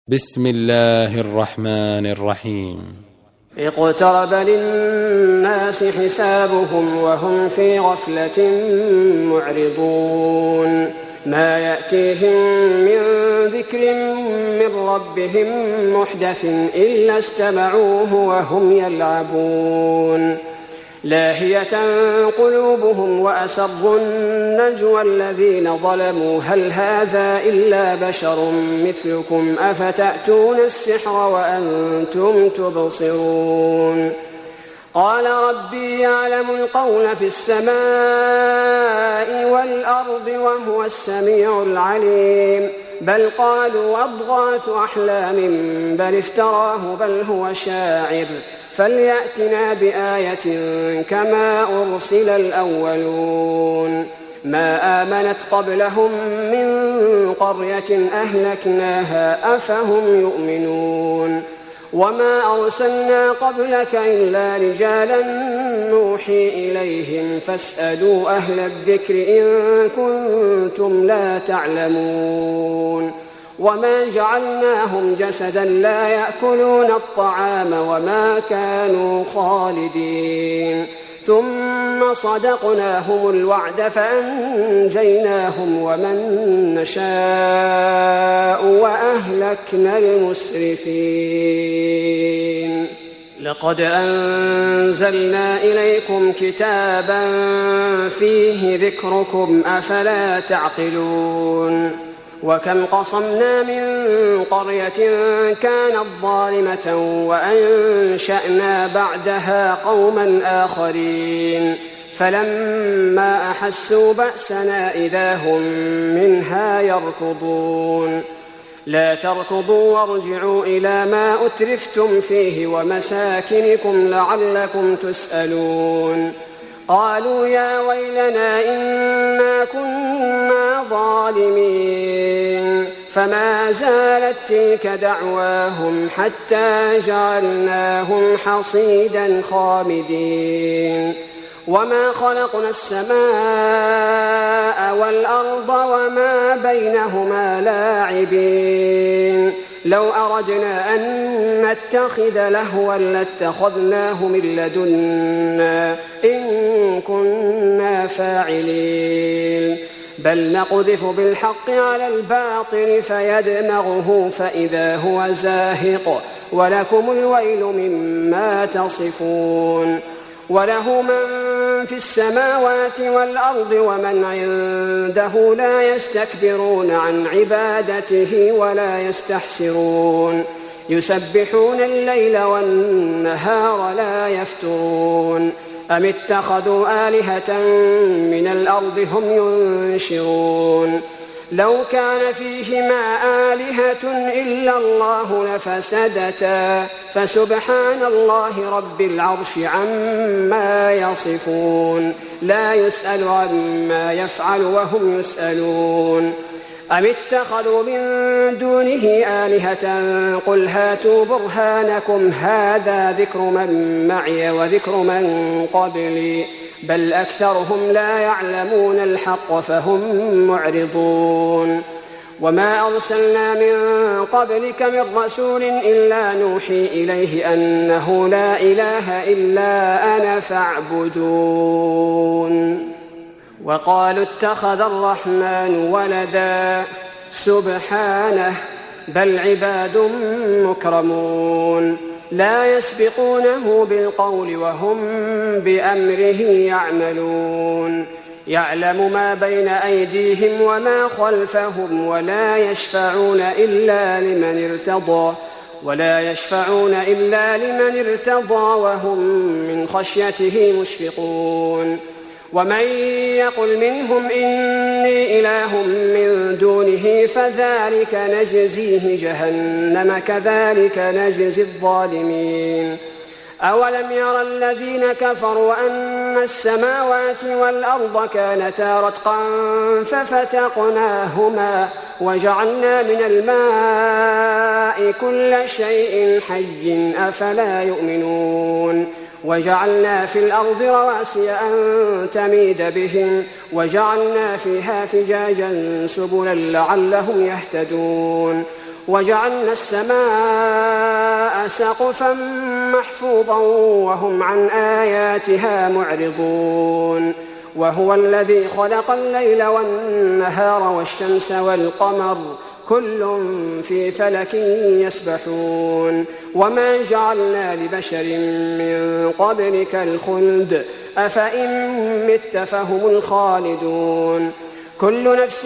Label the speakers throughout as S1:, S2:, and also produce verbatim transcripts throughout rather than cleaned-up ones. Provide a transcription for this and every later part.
S1: بسم الله الرحمن الرحيم.
S2: اقترب للناس حسابهم وهم في غفلة معرضون ما يأتيهم من ذكر من ربهم محدث إلا استمعوه وهم يلعبون لاهية قلوبهم وأسروا النجوى الذين ظلموا هل هذا إلا بشر مثلكم أفتأتون السحر وأنتم تبصرون قال ربي يعلم القول في السماء والأرض وهو السميع العليم بل قالوا أضغاث أحلام بل افتراه بل هو شاعر فليأتنا بآية كما أرسل الأولون ما آمنت قبلهم من قرية أهلكناها أفهم يؤمنون وما أرسلنا قبلك إلا رجالا نوحي إليهم فاسألوا أهل الذكر إن كنتم لا تعلمون وما جعلناهم جسدا لا يأكلون الطعام وما كانوا خالدين ثم صدقناهم الوعد فأنجيناهم ومن نشاء وأهلكنا المسرفين لقد أنزلنا إليكم كتابا فيه ذكركم أفلا تعقلون وكم قصمنا من قرية كانت ظالمة وأنشأنا بعدها قوما آخرين فلما أحسوا بأسنا إذا هم منها يركضون لا تركضوا وارجعوا إلى ما أترفتم فيه ومساكنكم لعلكم تسألون قالوا يا ويلنا إنا كنا ظالمين فما زالت تلك دعواهم حتى جعلناهم حصيدا خامدين وما خلقنا السماء والأرض وما بينهما لاعبين لو أردنا أن نتخذ لهوا لاتخذناه من لدنا إن كنا فاعلين بل نقذف بالحق على الباطل فيدمغه فإذا هو زاهق ولكم الويل مما تصفون وله من في السماوات والأرض ومن عنده لا يستكبرون عن عبادته ولا يستحسرون يسبحون الليل والنهار لا يفترون أم اتخذوا آلهة من الأرض هم ينشرون لو كان فيهما آلهة إلا الله لفسدتا فسبحان الله رب العرش عما يصفون لا يسأل عما يفعل وهم يسألون أم اتخذوا من دونه آلهة قل هاتوا برهانكم هذا ذكر من معي وذكر من قبلي بل أكثرهم لا يعلمون الحق فهم معرضون وما أرسلنا من قبلك من رسول إلا نوحي إليه أنه لا إله إلا أنا فاعبدون وقالوا اتخذ الرحمن ولدا سبحانه بل عباد مكرمون لا يسبقونه بالقول وهم بأمره يعملون يعلم ما بين أيديهم وما خلفهم ولا يشفعون إلا لمن ارتضى ولا يشفعون إلا لمن ارتضى وهم من خشيته مشفقون ومن يقل منهم إني إله من دونه فذلك نجزيه جهنم كذلك نجزي الظالمين أولم يرى الذين كفروا أن السماوات والأرض كانتا رتقا ففتقناهما وجعلنا من الماء الأرحام كل شيء حي أفلا يؤمنون وجعلنا في الأرض رواسي أن تميد بهم وجعلنا فيها فجاجا سبلا لعلهم يهتدون وجعلنا السماء سقفا محفوظا وهم عن آياتها معرضون وهو الذي خلق الليل والنهار والشمس والقمر كل في فلك يسبحون وما جعلنا لبشر من قبلك الخلد أفإن مت فهم الخالدون كل نفس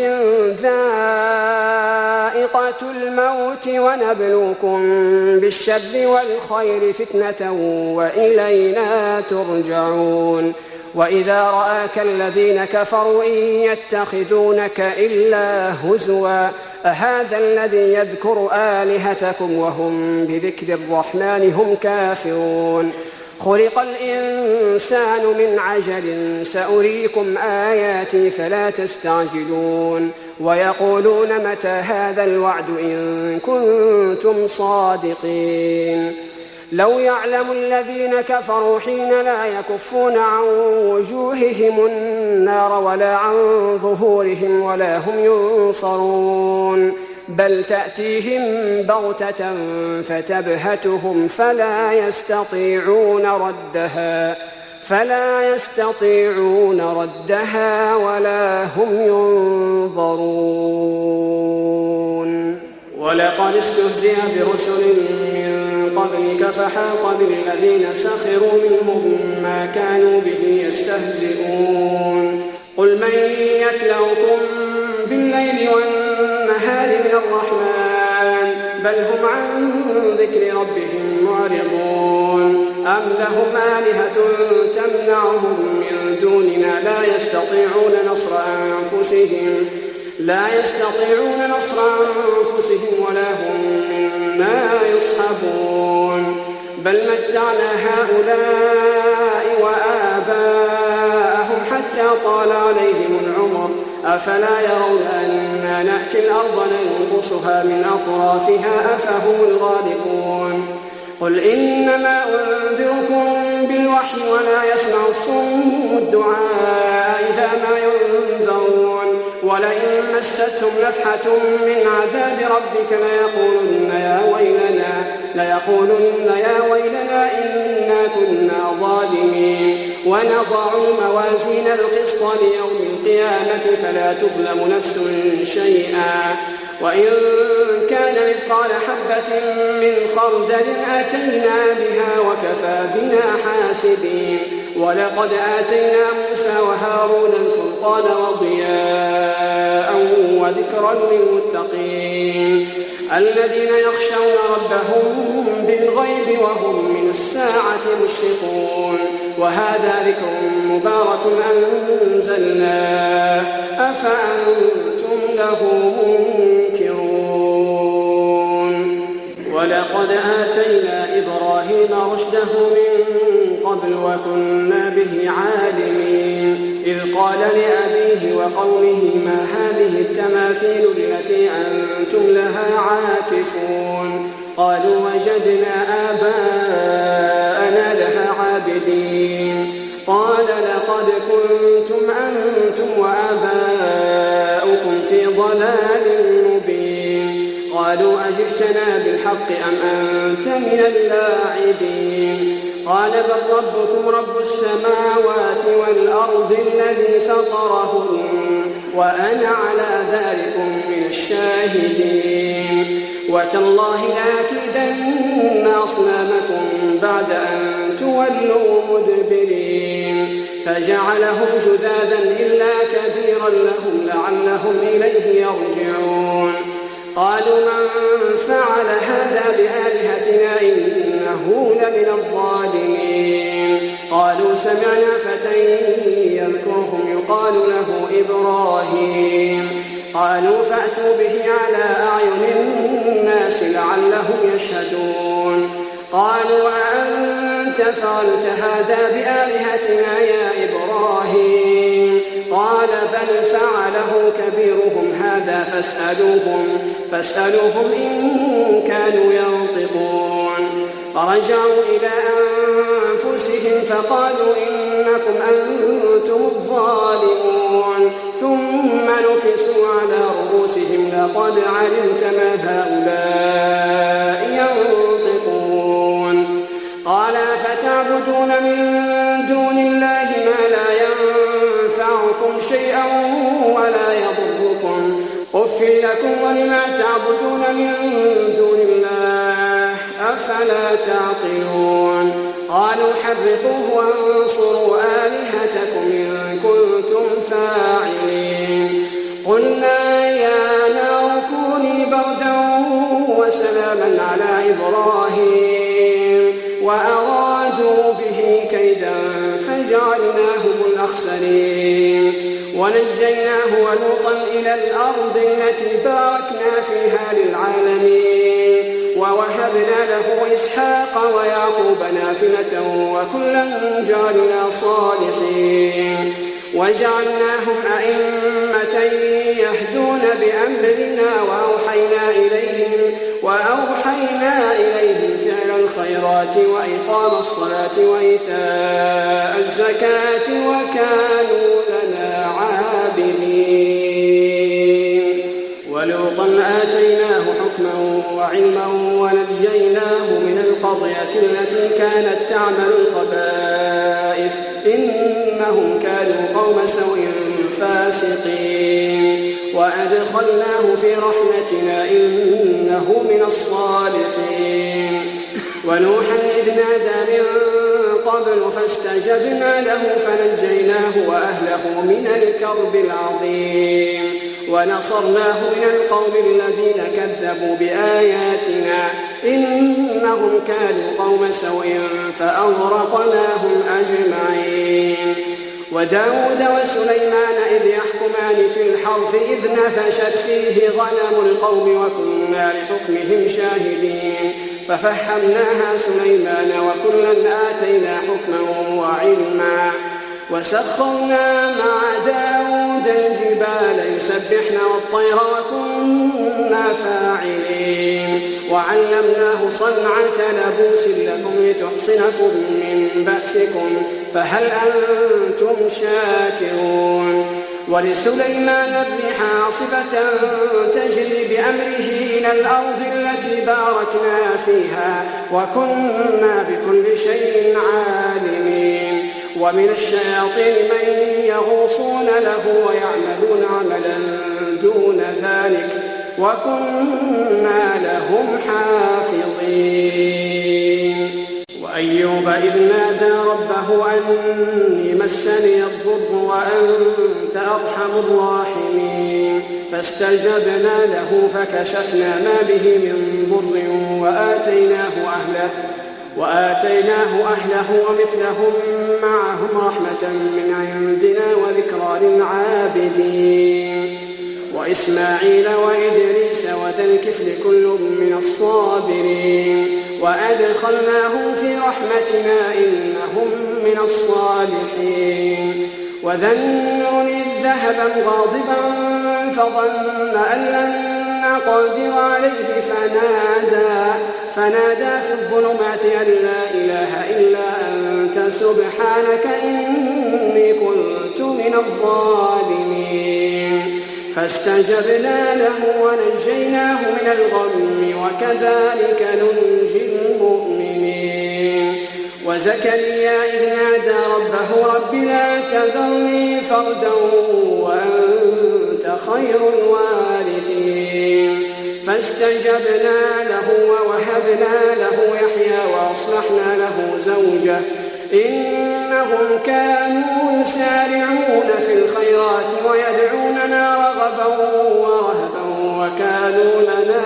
S2: ذائقة الموت ونبلوكم بالشر والخير فتنة وإلينا ترجعون وإذا رآك الذين كفروا إن يتخذونك إلا هزوا أهذا الذي يذكر آلهتكم وهم بذكر الرحمن هم كافرون خلق الإنسان من عجل سأريكم آياتي فلا تستعجلون ويقولون متى هذا الوعد إن كنتم صادقين لو يعلم الذين كفروا حين لا يكفون عن وجوههم النار ولا عن ظهورهم ولا هم ينصرون بل تأتيهم بغتة فتبهتهم فلا يستطيعون ردها فلا يستطيعون ردها ولا هم ينظرون ولقد استهزئ برسل من قبلك فحاق بالذين سخروا منهم ما كانوا به يستهزئون قل من يكلؤكم بالليل والنهار من الرحمن بل هم عن ذكر ربهم معرضون أم لهم آلهة تمنعهم من دوننا لا يستطيعون نصر أنفسهم لا يستطيعون نصر أنفسهم ولا هم منا يصحبون بل متعنا هؤلاء وآباءهم حتى طال عليهم العمر أفلا يرون أنا نأتي الأرض ننقصها من أطرافها أفهم الغالبون قل إنما أنذركم بالوحي ولا يسمع الصم الدعاء إذا ما ينذرون ولئن مستهم نفحة من عذاب ربك ليقولن يا ويلنا ليقولن يا ويلنا إنا كنا ظالمين ونضع الموازين القسط ليوم القيامة فلا تظلم نفس شيئا وإن كان مثقال حبة من خردل أتينا بها وكفى بنا حاسبين ولقد آتينا موسى وهارون الفرقان وضياء وذكرا للمتقين الذين يخشون ربهم بالغيب وهم من الساعة مشفقون وهذا ذكر مبارك أنزلناه أفأنتم له منكرون ولقد آتينا إبراهيم رشده من قبل وكنا به عالمين إذ قال لأبيه وقومه ما هذه التماثيل التي أنتم لها عاكفون قالوا وجدنا آباءنا لها عابدين قال لقد كنتم أنتم وآباؤكم في ضلال مبين قالوا أجئتنا بالحق أم أنت من اللاعبين قال بل ربكم رب السماوات والأرض الذي فطرهن وأنا على ذلك من الشاهدين وتالله لأكيدن أصنامكم بعد أن تولوا مدبرين فجعلهم جذاذا إلا كبيرا لهم لعلهم إليه يرجعون قالوا من فعل هذا بآلهتنا إنه لمن الظالمين قالوا سمعنا فتى يذكرهم يقال له إبراهيم قالوا فأتوا به على أعين الناس لعلهم يشهدون قالوا أأنت فعلت هذا بآلهتنا يا إبراهيم قال بل فعله كبيرهم هذا فاسألوهم, فاسألوهم إن كانوا فرجعوا إلى أنفسهم فقالوا إنكم أنتم الظالمون ثم نكسوا على رؤوسهم لقد علمت ما هؤلاء ينطقون قال فتعبدون من دون الله ما لا ينفعكم شيئا ولا يضركم أف لكم ولما تعبدون من دون الله أفلا تعقلون قالوا حرقوه وانصروا آلهتكم إن كنتم فاعلين قلنا يا نار كوني بردا وسلاما على إبراهيم وأرادوا به كيدا فجعلناهم الأخسرين ونجيناه ولوطا إلى الأرض التي باركنا فيها للعالمين ووهبنا له إسحاق ويعقوب نافلة وكلا جعلنا صالحين وجعلناهم أئمة يهدون بأمرنا وأوحينا إليهم وأوحينا إليهم فعل الخيرات وإقام الصلاة وإيتاء الزكاة وكانوا لنا عابدين ولوطا آتيناه حكما وعلما ونجيناه من القرية التي كانت تعمل الخبائث إنهم كانوا قوم سوء فاسقين وأدخلناه في رحمتنا إنه من الصالحين ونوحا إذ نادى من قبل فاستجبنا له فنجيناه وأهله من الكرب العظيم ونصرناه من القوم الذين كذبوا بآياتنا إنهم كانوا قوم سوء فأغرقناهم أجمعين وداود وسليمان إذ يحكمان في الحرث إذ نفشت فيه غنم القوم وكنا لحكمهم شاهدين ففهمناها سليمان وكلا آتينا حكما وعلما وسخرنا مع داود الجبال يسبحن والطير وكنا فاعلين وعلمناه صنعة لبوس لكم لتحصنكم من بأسكم فهل أنتم شاكرون ولسليمان الريح عاصفة تجري بأمره إلى الأرض التي باركنا فيها وكنا بكل شيء عالمين ومن الشياطين من يغوصون له ويعملون عملا دون ذلك وكنا لهم حافظين وأيوب إذ نادى ربه أني مسني الضر وأنت أرحم الراحمين فاستجبنا له فكشفنا ما به من ضر وآتيناه أهله وآتيناه أهله ومثلهم معهم رحمة من عندنا وذكرى للعابدين وإسماعيل وإدريس وذا الكفل كل من الصابرين وأدخلناهم في رحمتنا إنهم من الصالحين وذا النون إذ ذهب غاضبا فظن أن لن نقدر عليه فنادى فنادى في الظلمات أن لا إله إلا أنت سبحانك إني كنت من الظالمين فاستجبنا له ونجيناه من الغم وكذلك ننجي المؤمنين وزكريا إذ نادى ربه رب لا تذرني فردا وأنت خير الوارثين فاستجبنا له ووهبنا له يحيى وأصلحنا له زوجه إنهم كانوا يسارعون في الخيرات ويدعوننا رغبا ورهبا وكانوا لنا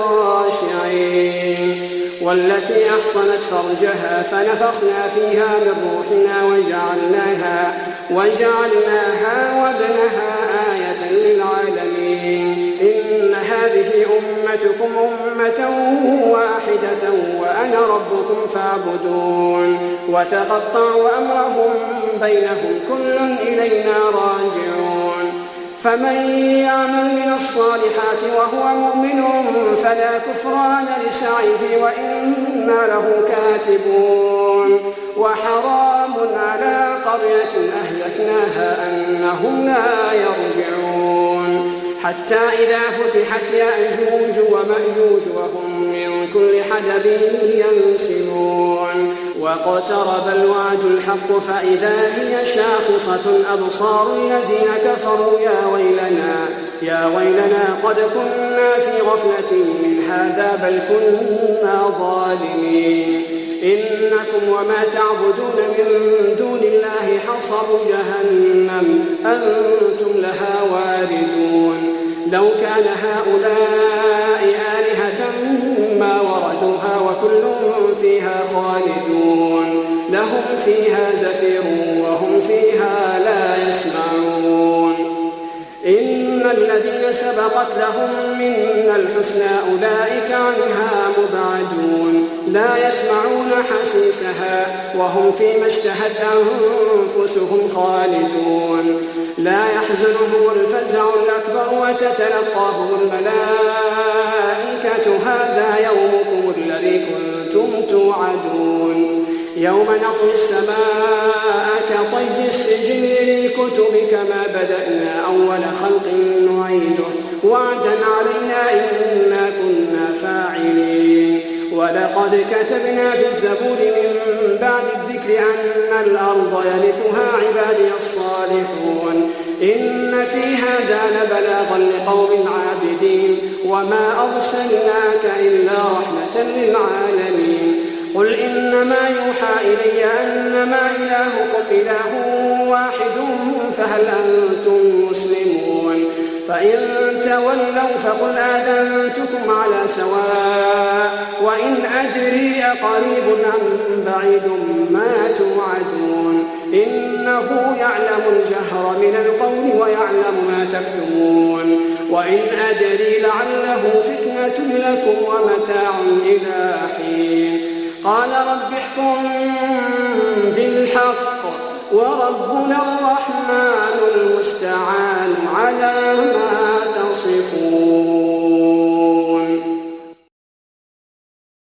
S2: خاشعين والتي أحصنت فرجها فنفخنا فيها من روحنا وجعلناها, وجعلناها وابنها آية للعالمين إن هذه أمتكم أمة واحدة وأنا ربكم فاعبدون وتقطعوا أمرهم بينهم كل إلينا راجعون فمن يعمل من الصالحات وهو مؤمن فلا كفران لسعيه وإن وإنا له كاتبون وحرام على قرية أهلكناها أنهم لا يرجعون حتى إذا فتحت يأجوج ومأجوج وهم من كل حدب ينسلون واقترب الوعد الحق فإذا هي شاخصة أبصار الذين كفروا يا ويلنا يا ويلنا قد كنا في غفلة من هذا بل كنا ظالمين إنكم وما تعبدون من دون الله حصب جهنم أنتم لها واردون لو كان هؤلاء آلهة ما وردوها وكل فيها خالدون لهم فيها زفير وهم فيها لا يسمعون إن الذين سبقت لهم منا الحسنى أولئك عنها مبعدون لا يسمعون حسيسها وهم فيما اشتهت أنفسهم خالدون لا يحزنهم الفزع الأكبر وتتلقاهم الملائكة هذا يومكم الذي كنتم توعدون يوم نطوي السماء كطي السجل للكتب كما بدأنا أول خلق نعيده وعدا علينا إنا كنا فاعلين ولقد كتبنا في الزبور من بعد الذكر أن الأرض يرثها عبادي الصالحون إن في هذا لبلاغا لقوم عابدين وما أرسلناك إلا رحمة للعالمين قل إنما يوحى إلي أنما إلهكم إله واحد فهل أنتم مسلمون فإن تولوا فقل آذنتكم على سواء وإن أدري أقريب أم بعيد ما توعدون إنه يعلم الجهر من القول ويعلم ما تكتمون وإن أدري لعله فتنة لكم ومتاع إلى حين قال رب احكم بالحق وربنا الرحمن